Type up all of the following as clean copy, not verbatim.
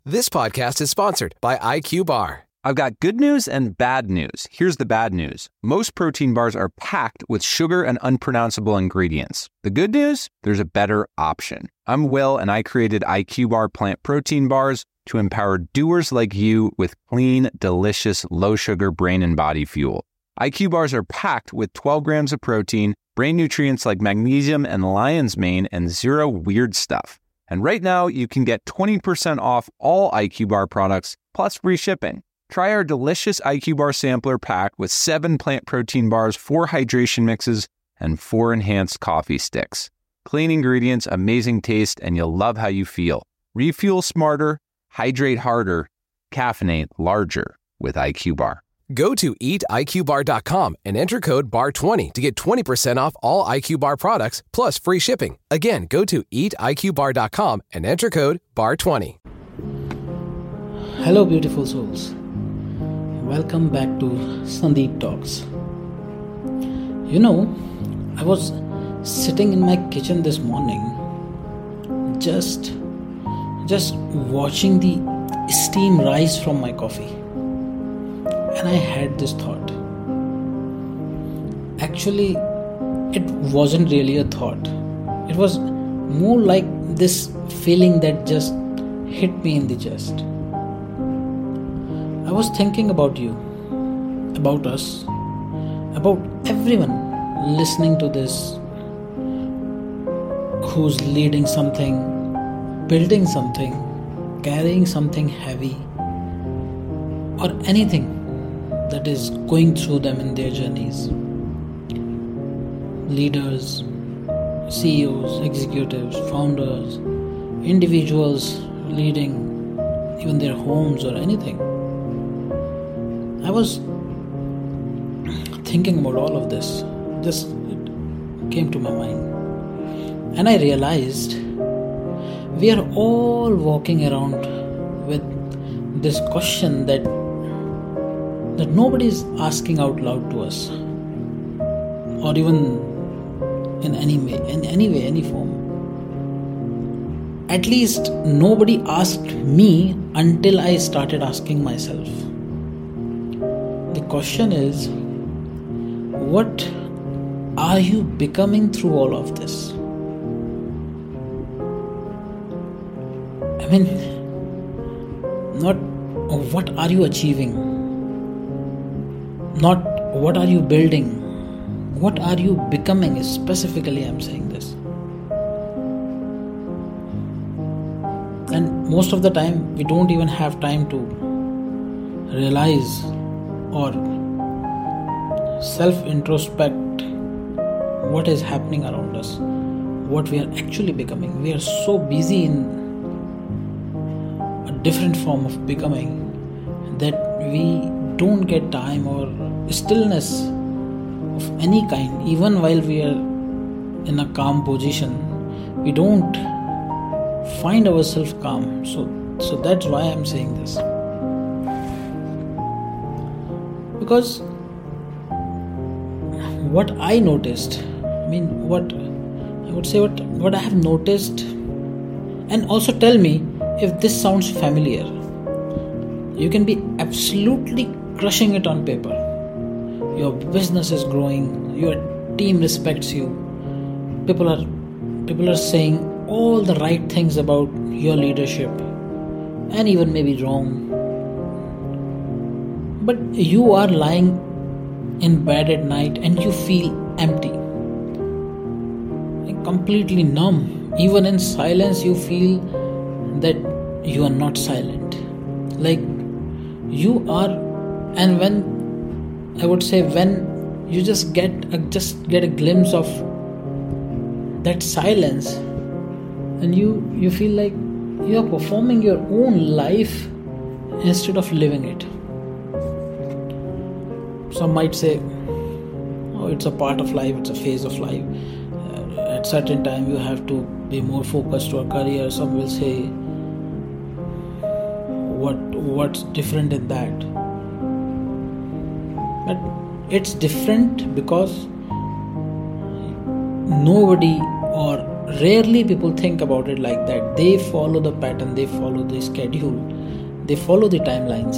This podcast is sponsored by IQ Bar. I've got good news and bad news. Here's the bad news. Most protein bars are packed with sugar and unpronounceable ingredients. The good news? There's a better option. I'm Will, and I created IQ Bar plant protein bars to empower doers like you with clean, delicious, low-sugar brain and body fuel. IQ Bars are packed with 12 grams of protein, brain nutrients like magnesium and lion's mane, and zero weird stuff. And right now, you can get 20% off all IQ Bar products, plus free shipping. Try our delicious IQ Bar sampler pack with 7 plant protein bars, 4 hydration mixes, and 4 enhanced coffee sticks. Clean ingredients, amazing taste, and you'll love how you feel. Refuel smarter, hydrate harder, caffeinate larger with IQ Bar. Go to eatiqbar.com and enter code BAR20 to get 20% off all IQ Bar products plus free shipping. Again, go to eatiqbar.com and enter code BAR20. Hello, beautiful souls. Welcome back to Sandeep Talks. You know, I was sitting in my kitchen this morning, just watching the steam rise from my coffee. And I had this thought. Actually, it wasn't really a thought. It was more like this feeling that just hit me in the chest. I was thinking about you, about us, about everyone listening to this, who's leading something, building something, carrying something heavy, or anything that is going through them in their journeys. Leaders, CEOs, executives, founders, individuals leading even their homes or anything. I was thinking about all of this. Just it came to my mind. And I realized we are all walking around with this question that nobody is asking out loud to us, or even in any way, any form. At least nobody asked me until I started asking myself. The question is, what are you becoming through all of this? I mean, not what are you achieving? Not what are you building, what are you becoming specifically. I'm saying this. And most of the time we don't even have time to realize or self-introspect what is happening around us, what we are actually becoming. We are so busy in a different form of becoming that we don't get time or stillness of any kind. Even while we are in a calm position, we don't find ourselves calm. So that's why I'm saying this. Because what I noticed, what I have noticed, and also tell me if this sounds familiar. You can be absolutely crushing it on paper. Your business is growing, your team respects you, people are saying all the right things about your leadership, and even maybe wrong. But you are lying in bed at night and you feel empty, completely numb. Even in silence you feel that you are not silent, like you are. And when you just get a glimpse of that silence, and you feel like you are performing your own life instead of living it. Some might say, oh, it's a part of life, it's a phase of life. At certain time you have to be more focused to a career. Some will say, what's different in that? But it's different because nobody, or rarely people think about it like that. They follow the pattern, they follow the schedule, they follow the timelines.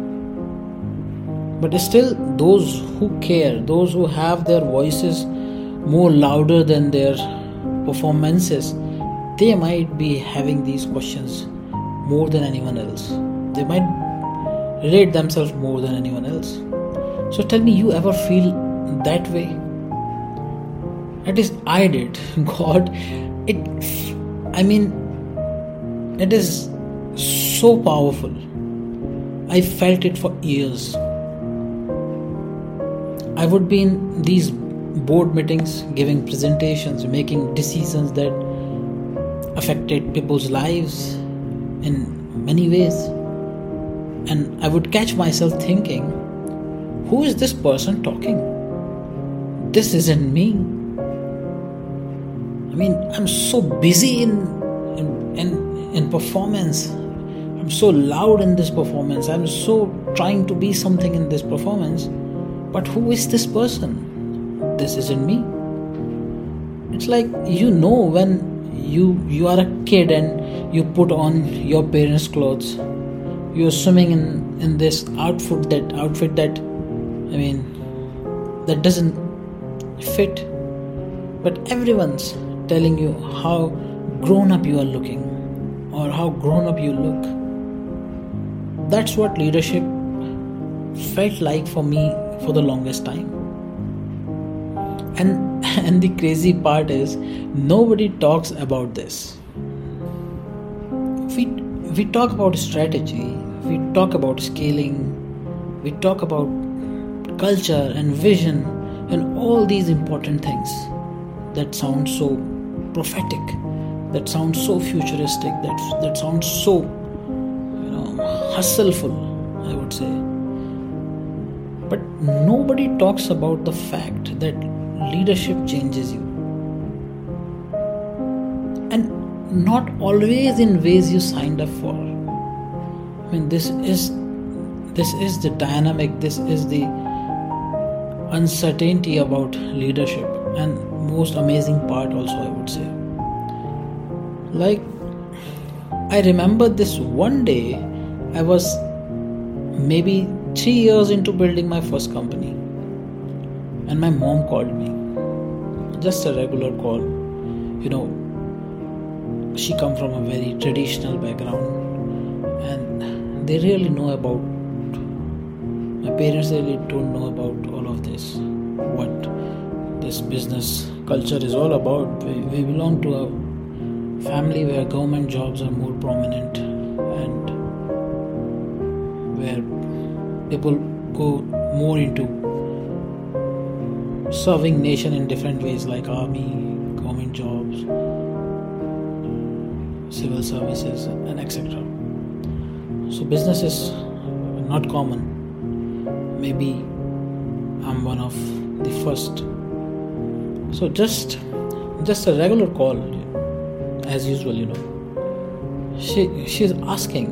But still, those who care, those who have their voices more louder than their performances, they might be having these questions more than anyone else. They might rate themselves more than anyone else. So tell me, you ever feel that way? At least I did. God, it is so powerful. I felt it for years. I would be in these board meetings, giving presentations, making decisions that affected people's lives in many ways. And I would catch myself thinking, who is this person talking? This isn't me. I'm so busy in performance. I'm so loud in this performance. I'm so trying to be something in this performance. But who is this person? This isn't me. It's like, when you are a kid and you put on your parents' clothes, you're swimming in this outfit that doesn't fit, but everyone's telling you how grown up you are looking or how grown up you look. That's what leadership felt like for me for the longest time. And the crazy part is, nobody talks about this. We talk about strategy, we talk about scaling, we talk about culture and vision and all these important things that sound so prophetic, that sound so futuristic, that sounds so hustleful, I would say. But nobody talks about the fact that leadership changes you, and not always in ways you signed up for. This is the dynamic, this is the uncertainty about leadership, and most amazing part also, I would say. Like, I remember this one day, I was maybe 3 years into building my first company, and my mom called me. Just a regular call. She come from a very traditional background, and they really know about, my parents really don't know about all of this, what this business culture is all about. We belong to a family where government jobs are more prominent, and where people go more into serving nation in different ways, like army, government jobs, civil services, and etc. So business is not common. Maybe I'm one of the first. So just a regular call, as usual, She's asking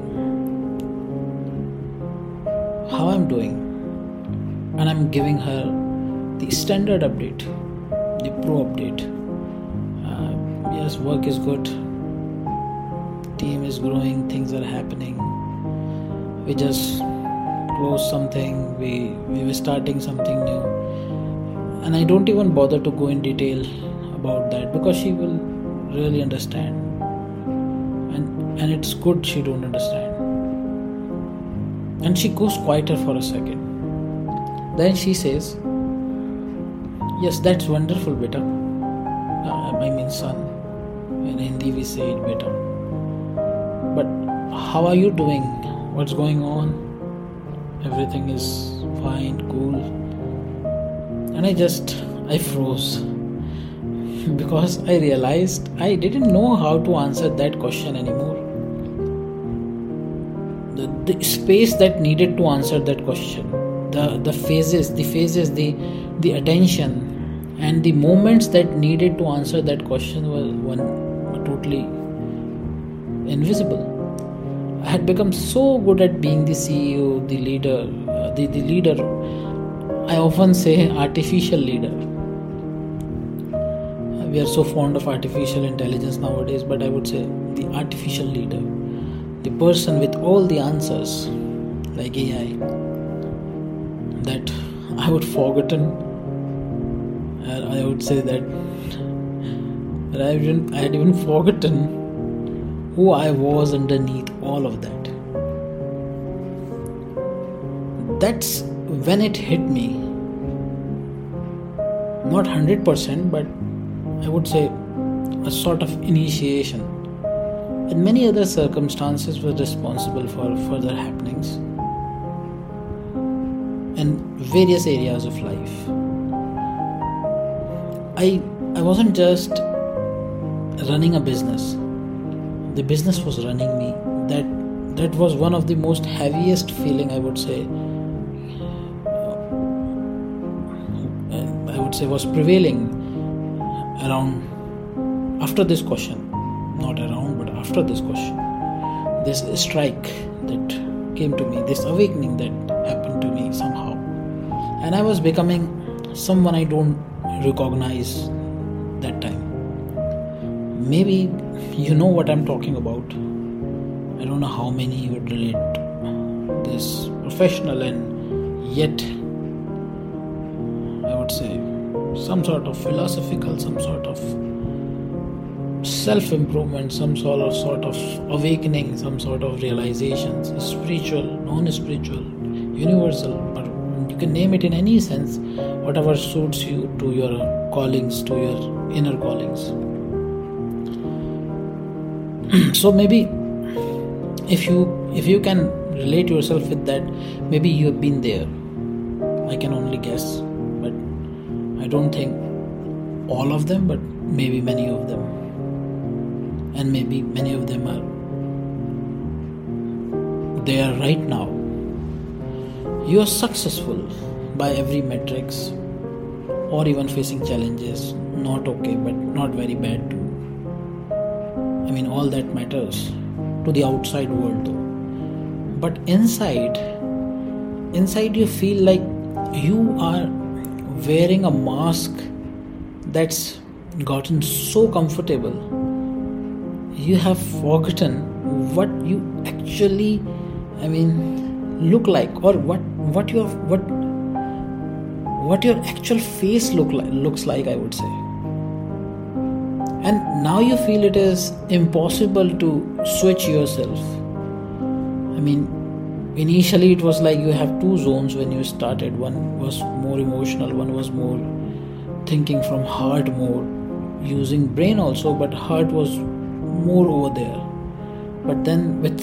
how I'm doing, and I'm giving her the standard update, the pro update. Yes, work is good, team is growing, things are happening. We just closed something, we were starting something new, and I don't even bother to go in detail about that, because she will really understand, and it's good she don't understand. And she goes quieter for a second. Then she says, yes, that's wonderful, beta. Son. In Hindi we say it, beta. But how are you doing? What's going on? Everything is fine, cool. And I froze. Because I realized I didn't know how to answer that question anymore. The space that needed to answer that question, the phases, the attention, and the moments that needed to answer that question were totally invisible. I had become so good at being the CEO, the leader, the leader. I often say artificial leader. we are so fond of artificial intelligence nowadays, but I would say the artificial leader, the person with all the answers, like AI, that I would forgotten. I would say that I had even forgotten who I was underneath all of that. That's when it hit me. Not 100%, but I would say a sort of initiation. And many other circumstances were responsible for further happenings in various areas of life. I wasn't just running a business. The business was running me. That was one of the most heaviest feeling, I would say was prevailing around after this question. Not around, but after this question. This strike that came to me, this awakening that happened to me somehow. And I was becoming someone I don't recognize that time. Maybe you know what I'm talking about. I don't know how many would relate to this professional and yet, I would say, some sort of philosophical, some sort of self-improvement, some sort of awakening, some sort of realizations, spiritual, non-spiritual, universal, but you can name it in any sense, whatever suits you to your callings, to your inner callings. So maybe if you can relate yourself with that, maybe you have been there. I can only guess, but I don't think all of them, but maybe many of them. And maybe many of them are there right now. You are successful by every metrics, or even facing challenges, not okay, but not very bad too. I mean, all that matters to the outside world though. But inside you feel like you are wearing a mask that's gotten so comfortable. You have forgotten what you actually, look like, or what your actual face looks like, I would say. And now you feel it is impossible to switch yourself. Initially it was like you have two zones when you started. One was more emotional, one was more thinking from heart, more using brain also, but heart was more over there. But then with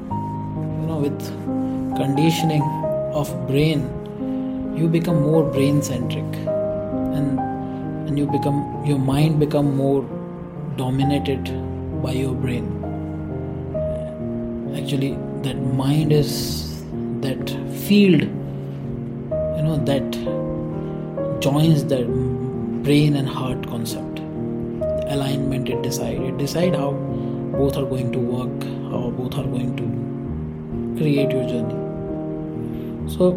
conditioning of brain, you become more brain centric, and your mind become more dominated by your brain. Actually, that mind is that field, that joins the brain and heart concept. The alignment it decide how both are going to work, how both are going to create your journey. So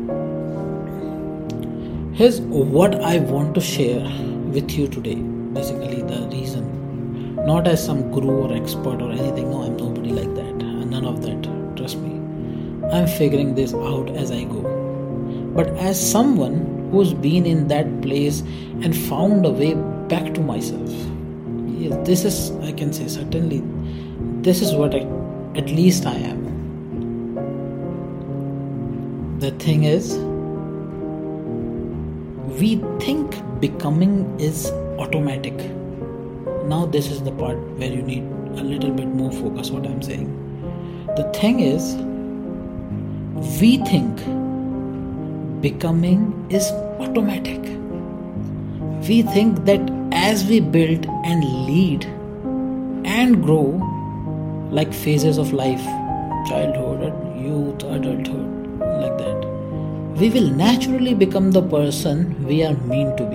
here's what I want to share with you today. Basically the reason, not as some guru or expert or anything. No, I'm nobody like that. None of that. Trust me. I'm figuring this out as I go. But as someone who's been in that place and found a way back to myself. Yes, this is, I can say certainly, this is what at least I am. The thing is, we think becoming is automatic. Now this is the part where you need a little bit more focus what I'm saying. The thing is, we think becoming is automatic. We think that as we build and lead and grow, like phases of life, childhood, youth, adulthood, like that, we will naturally become the person we are meant to be.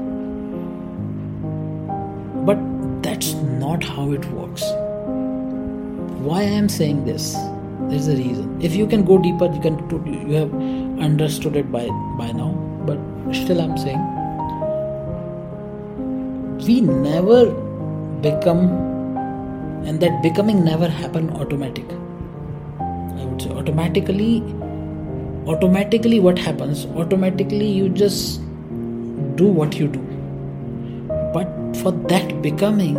But that's not how it works. Why I am saying this? There's a reason. If you can go deeper, you have understood it by now. But still I'm saying, we never become, and that becoming never happen automatic. I would say automatically what happens? Automatically you just do what you do. But for that becoming,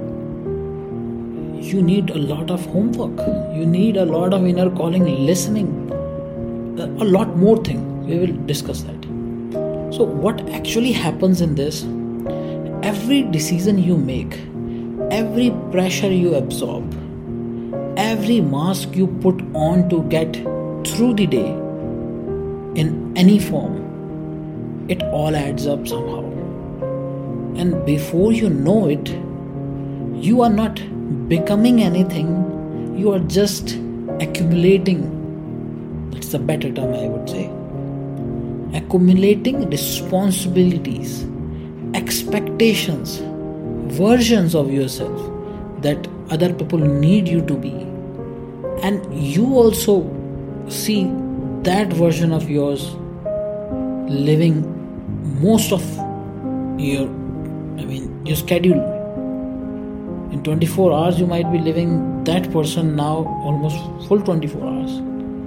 you need a lot of homework. You need a lot of inner calling, listening, a lot more things. We will discuss that. So what actually happens in this? Every decision you make, every pressure you absorb, every mask you put on to get through the day in any form, it all adds up somehow. And before you know it, you are not becoming anything, you are just accumulating. That's a better term, I would say. Accumulating responsibilities, expectations, versions of yourself that other people need you to be. And you also see that version of yours living most of your schedule. In 24 hours you might be living that person now almost full 24 hours.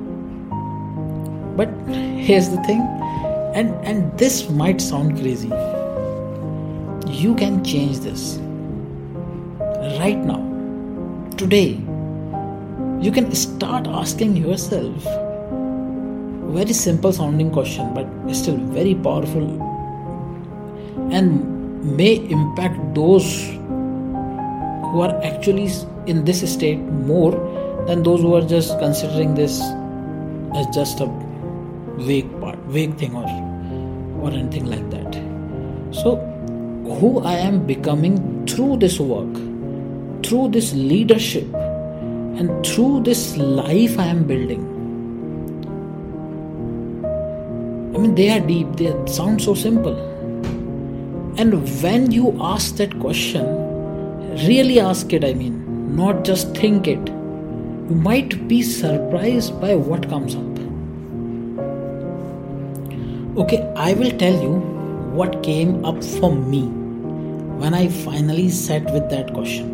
But here's the thing, and this might sound crazy. You can change this right now, today. You can start asking yourself a very simple sounding question, but still very powerful, and may impact those who are actually in this state more than those who are just considering this as just a vague thing or anything like that. So who I am becoming through this work, through this leadership, and through this life I am building. They are deep, they sound so simple. And when you ask that question, really ask it, not just think it. You might be surprised by what comes up. Okay, I will tell you what came up for me when I finally sat with that question.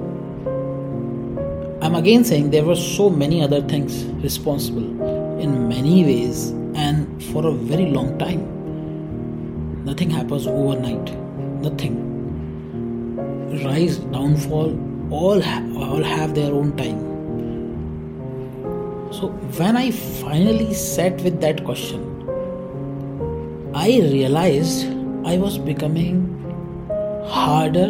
I'm again saying there were so many other things responsible in many ways and for a very long time. Nothing happens overnight. Nothing. Rise, downfall, all have their own time. So when I finally sat with that question, I realized I was becoming harder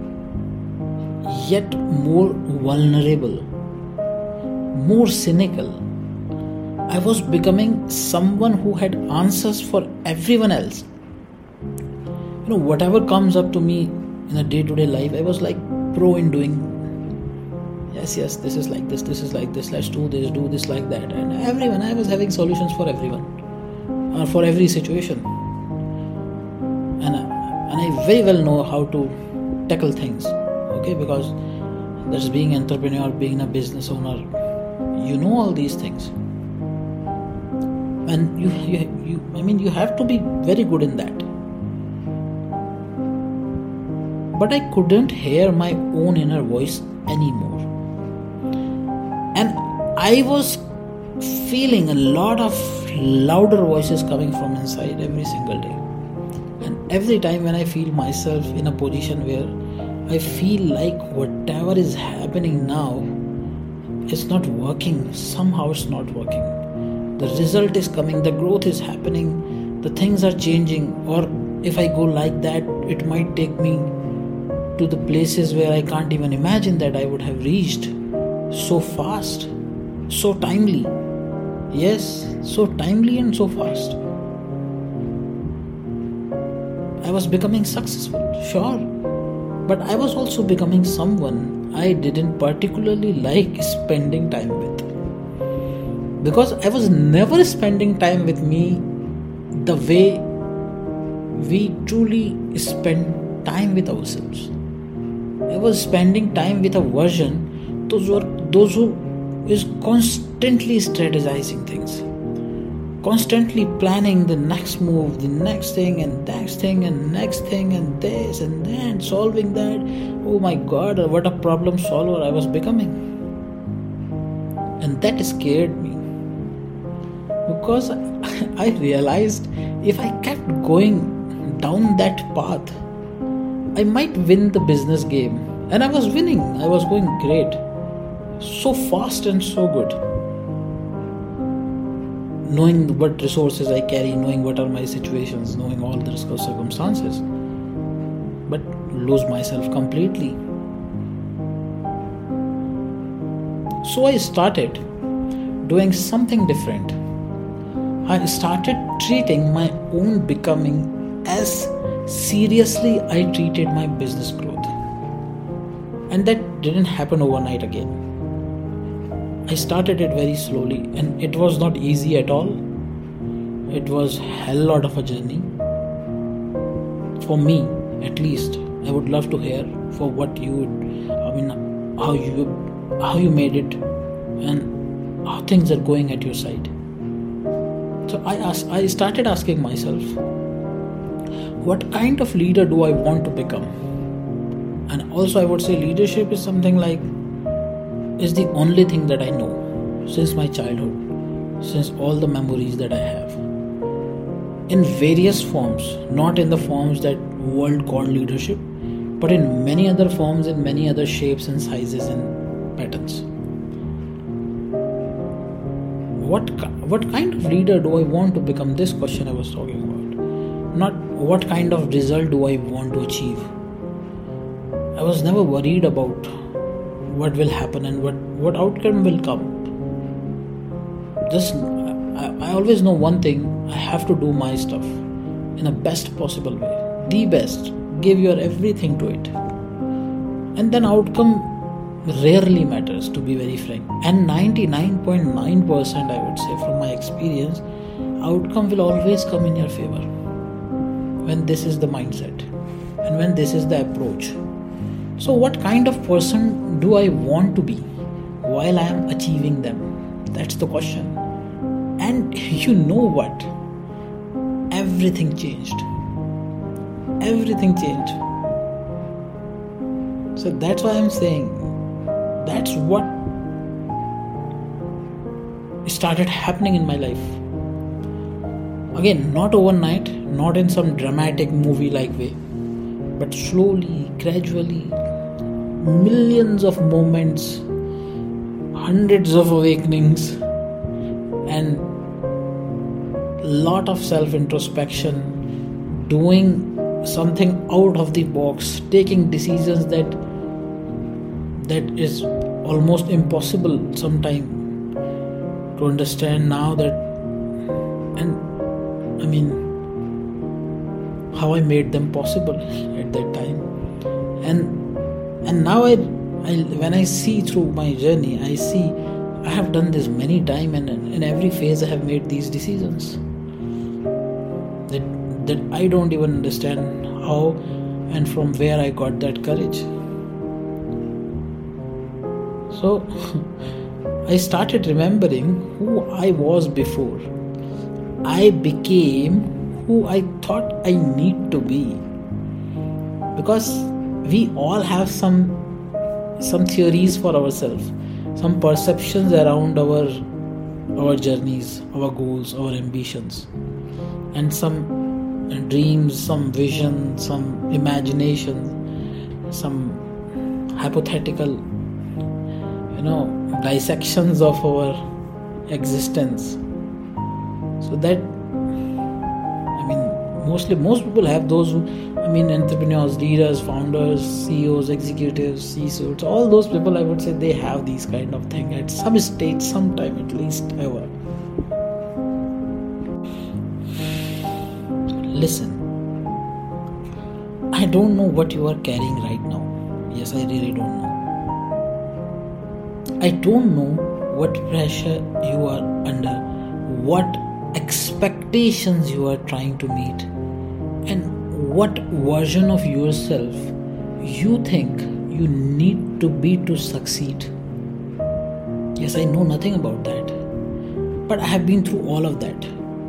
yet more vulnerable, more cynical. I was becoming someone who had answers for everyone else. Whatever comes up to me in a day-to-day life, I was like pro in doing. Yes, this is like this is like this, let's do this like that. And I was having solutions for everyone, or for every situation. And I very well know how to tackle things, okay, because that's being an entrepreneur, being a business owner, you know all these things. And you have to be very good in that. But I couldn't hear my own inner voice anymore. And I was feeling a lot of louder voices coming from inside every single day. And every time when I feel myself in a position where I feel like whatever is happening now is not working, somehow it's not working. The result is coming, the growth is happening, the things are changing, or if I go like that, it might take me to the places where I can't even imagine that I would have reached so fast, so timely. Yes, so timely and so fast. I was becoming successful, sure, but I was also becoming someone I didn't particularly like spending time with. Because I was never spending time with me the way we truly spend time with ourselves. I was spending time with a version, those who is constantly strategizing things, constantly planning the next move, the next thing and next thing and next thing and this and that, solving that. Oh my God, what a problem solver I was becoming. And that scared me, because I realized if I kept going down that path, I might win the business game. And I was winning. I was going great. So fast and so good. Knowing what resources I carry, knowing what are my situations, knowing all the circumstances. But lose myself completely. So I started doing something different. I started treating my own becoming as seriously I treated my business growth. And that didn't happen overnight again. I started it very slowly, and it was not easy at all. It was a hell lot of a journey. For me, at least, I would love to hear for what you would, how you made it and how things are going at your side. So I started asking myself, what kind of leader do I want to become? And also I would say leadership is something like, is the only thing that I know since my childhood, since all the memories that I have. In various forms, not in the forms that world called leadership, but in many other forms, in many other shapes and sizes and patterns. What kind of leader do I want to become? This question I was talking about. Not what kind of result do I want to achieve. I was never worried about what will happen and what outcome will come. Just I always know one thing: I have to do my stuff in the best possible way, the best. Give your everything to it, and then outcome rarely matters, to be very frank. And 99.9%, I would say, from my experience, outcome will always come in your favor when this is the mindset and when this is the approach. So what kind of person do I want to be while I am achieving them? That's the question. And you know what? Everything changed. Everything changed. So that's why I'm saying that's what started happening in my life. Again, not overnight, not in some dramatic movie-like way, but slowly, gradually, millions of moments, hundreds of awakenings, and lot of self-introspection, doing something out of the box, taking decisions that is almost impossible sometimes to understand now, that, and I mean, how I made them possible at that time. And now I when I see through my journey, I see I have done this many times, and in every phase I have made these decisions that I don't even understand how and from where I got that courage. So I started remembering who I was before I became who I thought I need to be. Because we all have some theories for ourselves, some perceptions around our journeys, our goals, our ambitions, and some dreams, some vision, some imagination, some hypothetical dissections of our existence. So that, most people have those entrepreneurs, leaders, founders, CEOs, executives, C-suites, all those people, I would say they have these kind of thing at some stage, sometime at least ever. Listen, I don't know what you are carrying right now. Yes, I really don't know. I don't know what pressure you are under, what expectations you are trying to meet, and what version of yourself you think you need to be to succeed. Yes, I know nothing about that, but I have been through all of that.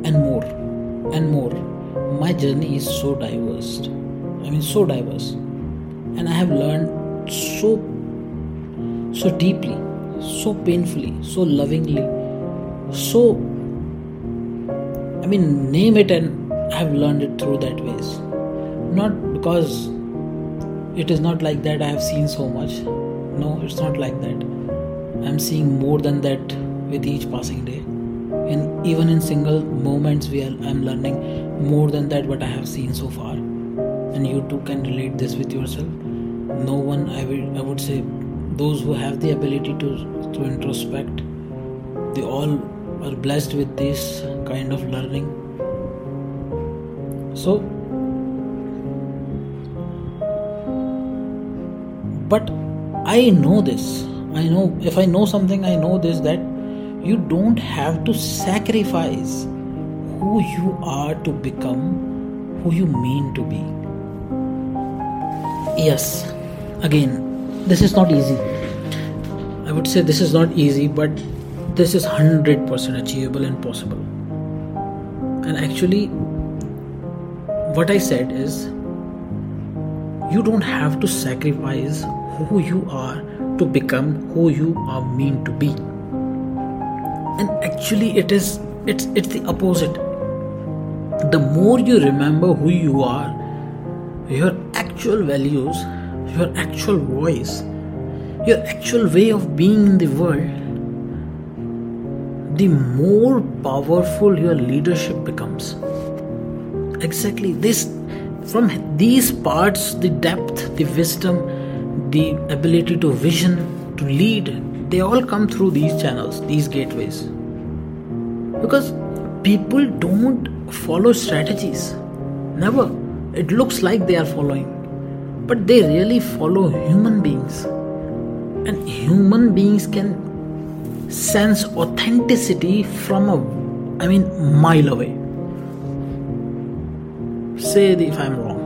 and more and more. My journey is so diverse. So diverse. And I have learned so deeply, so painfully, so lovingly, name it, and I have learned it through that ways. Not because it is not like that I have seen so much. No, it's not like that. I'm seeing more than that with each passing day. And even in single moments I'm learning more than that what I have seen so far. And you too can relate this with yourself. No one, I would say, those who have the ability to introspect, they all are blessed with this kind of learning. So, but I know this. If I know something, I know this, that you don't have to sacrifice who you are to become who you mean to be. Yes, again, this is not easy. I would say this is not easy, but this is 100% achievable and possible. And actually, what I said is, you don't have to sacrifice who you are to become who you are meant to be. And actually it's the opposite. The more you remember who you are, your actual values, your actual voice, your actual way of being in the world, the more powerful your leadership becomes. Exactly this. From these parts, the depth, the wisdom, the ability to vision, to lead, they all come through these channels, these gateways. Because people don't follow strategies. Never. It looks like they are following. But they really follow human beings. And human beings can sense authenticity from a mile away. Say if I'm wrong.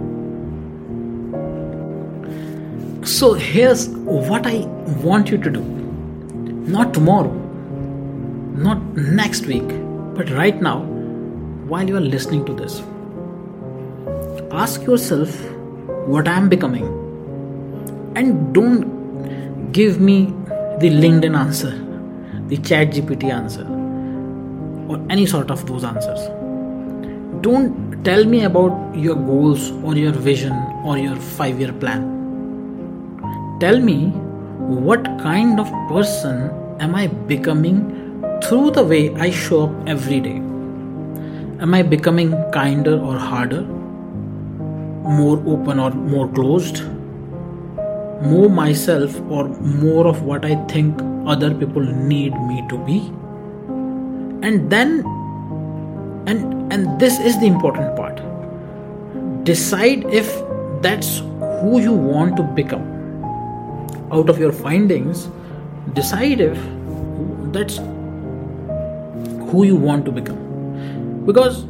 So here's what I want you to do. Not tomorrow, not next week, but right now, while you are listening to this. Ask yourself what I am becoming. And don't give me the LinkedIn answer, the ChatGPT answer, or any sort of those answers. Don't tell me about your goals or your vision or your 5-year plan. Tell me, what kind of person am I becoming through the way I show up every day? Am I becoming kinder or harder? More open or more closed? More myself or more of what I think other people need me to be? And then, and this is the important part. Decide if that's who you want to become. Out of your findings, decide if that's who you want to become. Because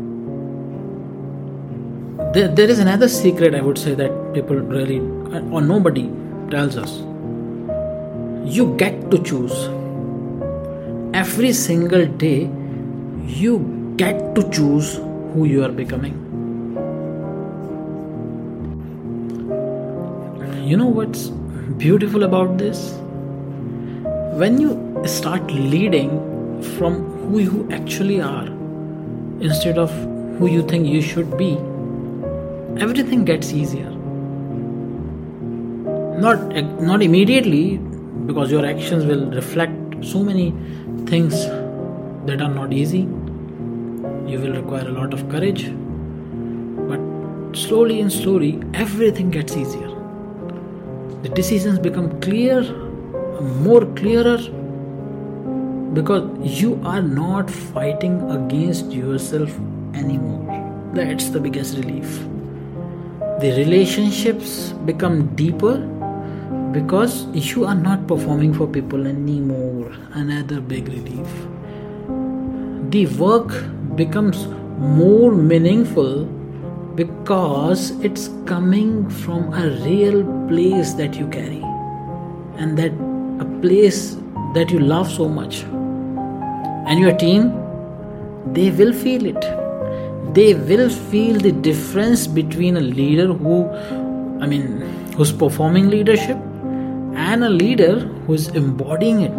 there is another secret, I would say, that people really, or nobody tells us. You get to choose. Every single day, you get to choose who you are becoming. You know what's beautiful about this? When you start leading from who you actually are instead of who you think you should be, everything gets easier. Not immediately, because your actions will reflect so many things that are not easy. You will require a lot of courage, but slowly and slowly everything gets easier. The decisions become more clearer, because you are not fighting against yourself anymore. That's the biggest relief. The relationships become deeper because you are not performing for people anymore. Another big relief. The work becomes more meaningful because it's coming from a real place that you carry, and that a place that you love so much. And your team, they will feel it. They will feel the difference between a leader who's performing leadership and a leader who's embodying it.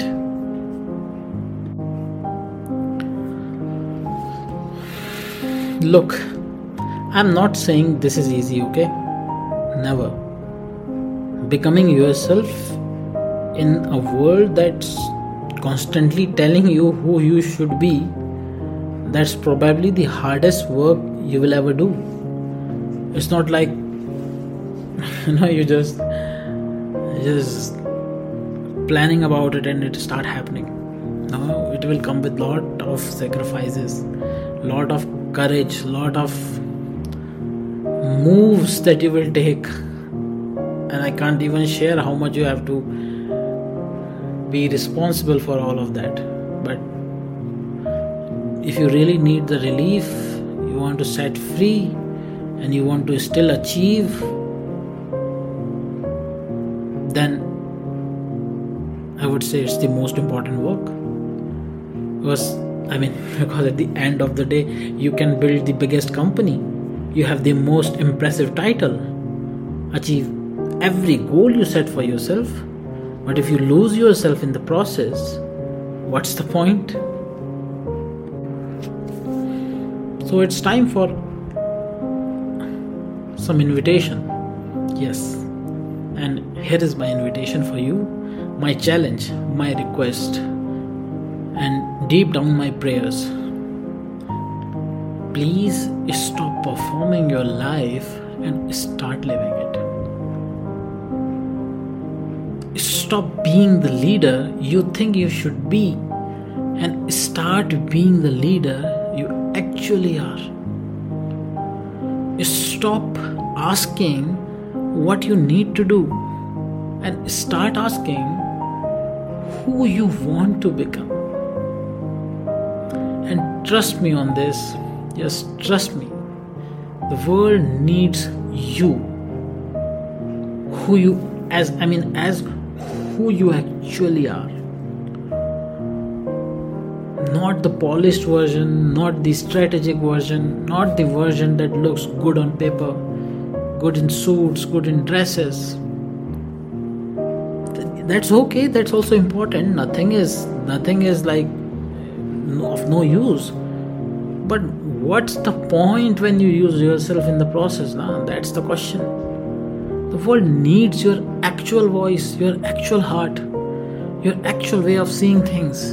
Look, I'm not saying this is easy, okay? Never. Becoming yourself in a world that's constantly telling you who you should be, that's probably the hardest work you will ever do. It's not like you just planning about it and it start happening. No, it will come with lot of sacrifices, lot of courage, lot of moves that you will take, and I can't even share how much you have to be responsible for all of that. But if you really need the relief, you want to set free, and you want to still achieve, then I would say it's the most important work. Because at the end of the day, you can build the biggest company, you have the most impressive title, achieve every goal you set for yourself, but if you lose yourself in the process, what's the point? So it's time for some invitation. Yes, and here is my invitation for you, my challenge, my request, and deep down my prayers. Please stop performing your life and start living it. Stop being the leader you think you should be and start being the leader you actually are. Stop asking what you need to do and start asking who you want to become. And trust me on this. Just trust me. The world needs you. Who you actually are. Not the polished version, not the strategic version, not the version that looks good on paper, good in suits, good in dresses. That's okay, that's also important. Nothing is like of no use. But what's the point when you use yourself in the process? That's the question. The world needs your actual voice, your actual heart, your actual way of seeing things.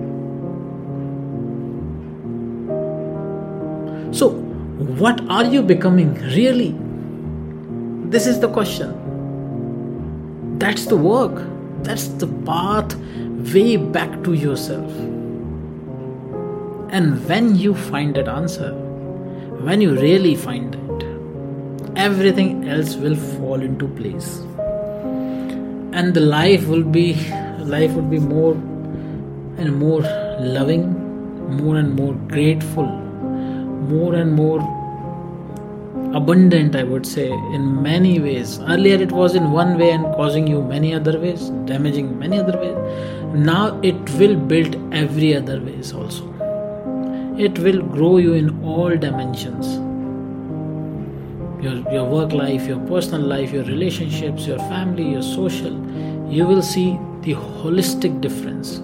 So, what are you becoming really? This is the question. That's the work. That's the path way back to yourself. And when you find that answer, when you really find it, everything else will fall into place. And the life would be more and more loving, more and more grateful, more and more abundant, I would say, in many ways. Earlier it was in one way and causing you many other ways, damaging many other ways. Now it will build every other ways also. It will grow you in all dimensions. Your work life, your personal life, your relationships, your family, your social. You will see the holistic difference.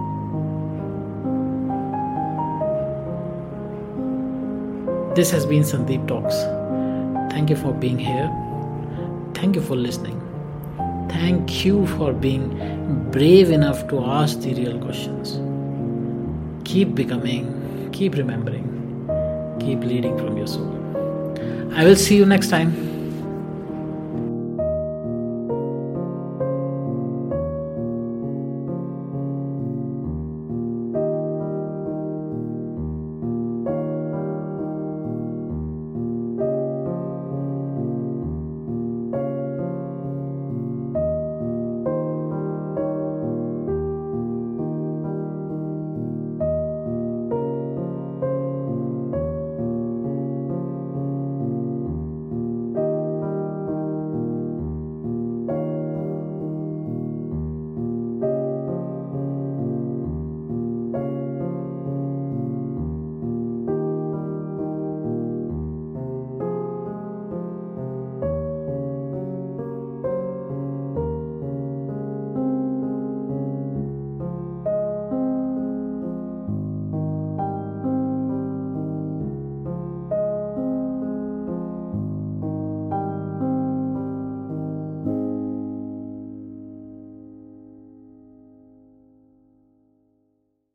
This has been Sandeep Talks. Thank you for being here. Thank you for listening. Thank you for being brave enough to ask the real questions. Keep becoming. Keep remembering, keep leading from your soul. I will see you next time.